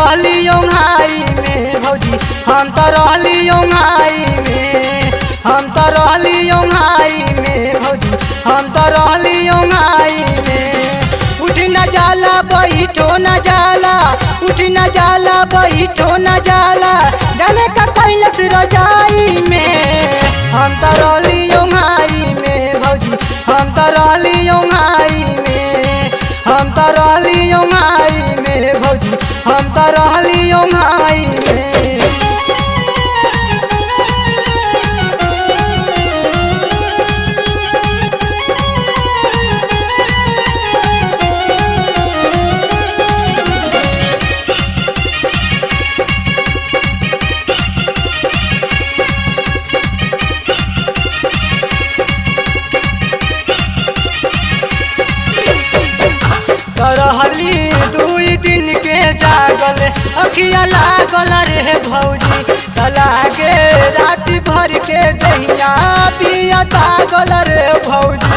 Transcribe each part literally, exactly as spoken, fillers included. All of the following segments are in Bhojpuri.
रहली ओंघाई में भौजी हम तो रहली ओंघाई में हम तो रहली ओंघाई में भौजी हम तो रहली ओंघाई में उठ न जाला बैठो न जाला उठ न जाला बैठो न जाला जाने का कैलस रजाई में हम तो रहली ओंघाई में भौजी हम तो रहली ओंघाई में हम तो रहली ओंघाई में भौजी हम तो रहली ओंघाई में। रहली दुई दिन के जागल अखिया लागल रे भौजी तलागे रात भर के दहिया पिया तागल रे भौजी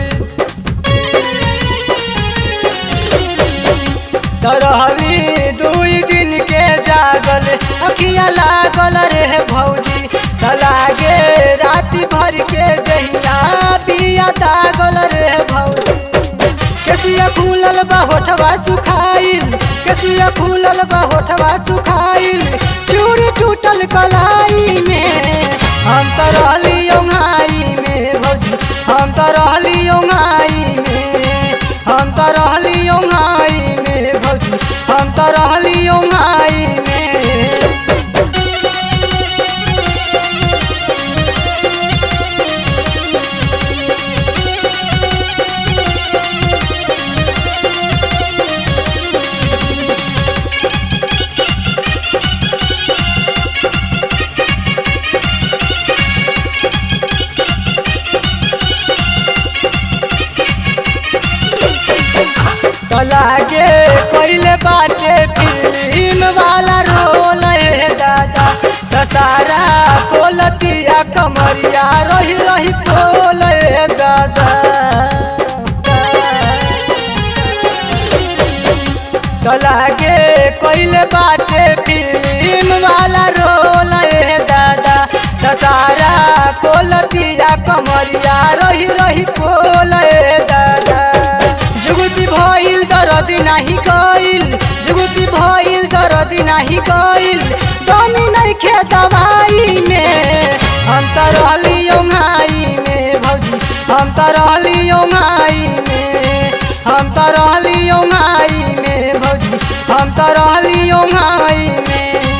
रहली दुई दिन के जागल अखिया लागल रे भौजी तलागे रात भर के दहिया पिया तागल रे भौजी केसिया फूलल बा होठवा सुखाइल केसिया फूलल बा होठवा सुखाइल चूड़ी टूटल कलाई में हम तो रहली ओंघाई में भौजी हम तो रहली ओंघाई में हम तो रहली ओंघाई में भौजी हम तो रहली ओंघाई में। लागे कोइले बाटे फिल्म वाला रोल है दादा दशहरा खोलतिया कमरिया रही रही खोल है दादा लागे कोइले बाटे फिल्म वाला रोल है दादा दशहरा खोलतिया कमरिया रही रही खोल है दादा जुगुती भइल दरद नाही गइल जुगुती भइल दरद नाही गइल दमी नहीं खे दवाई में हम तो रहली ओंघाई में भौजी हम तो रहली ओंघाई में हम तो रहली ओंघाई में भौजी हम तो रहली ओंघाई में।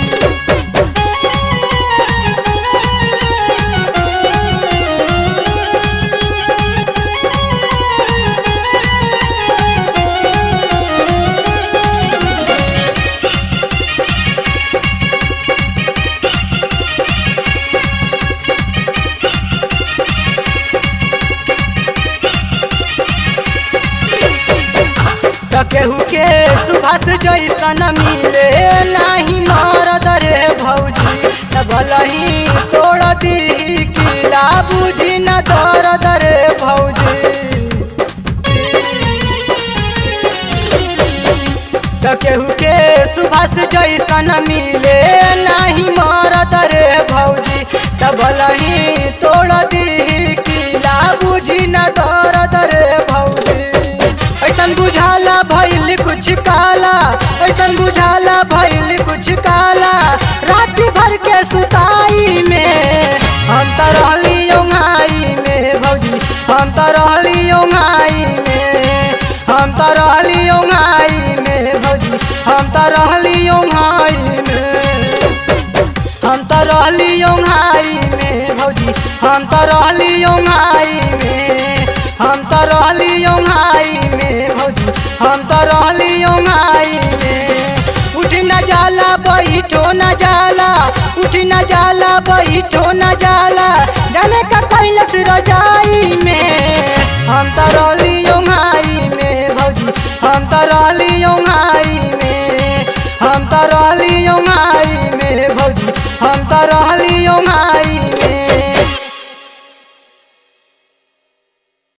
केहू के सुभाष जैसन मिले नहीं मरद रे भौजी न भलही तोड़ दी किला बुझी न दर्द रे भौजी केहू के सुभाष जैसन मिले नहीं मरद रे भौजी न भलही तोड़ दी किला बुझी न दर्द रे भौजी ऐसन बुझाला भइल कुछ काला ऐसन बुझाला भइल कुछ काला रात भर के सुताई में हम तो रहली ओंघाई में भौजी हम तो रहली ओंघाई में हम तो रहली ओंघाई में भौजी हम तो रहली ओंघाई में हम तो रहली ओंघाई में भौजी हम तो रहली ओंघाई में हम तो रहली ओंघाई में भौजी हम तो रहली ओंघाई में उठ न जाला बैठो न जाला उठ न जाला बैठो न जाला जाने का कैलस रजाई में हम तो रहली ओंघाई में भौजी हम तो रहली ओंघाई में हम तो रहली ओंघाई में भौजी हम तो रहली ओंघाई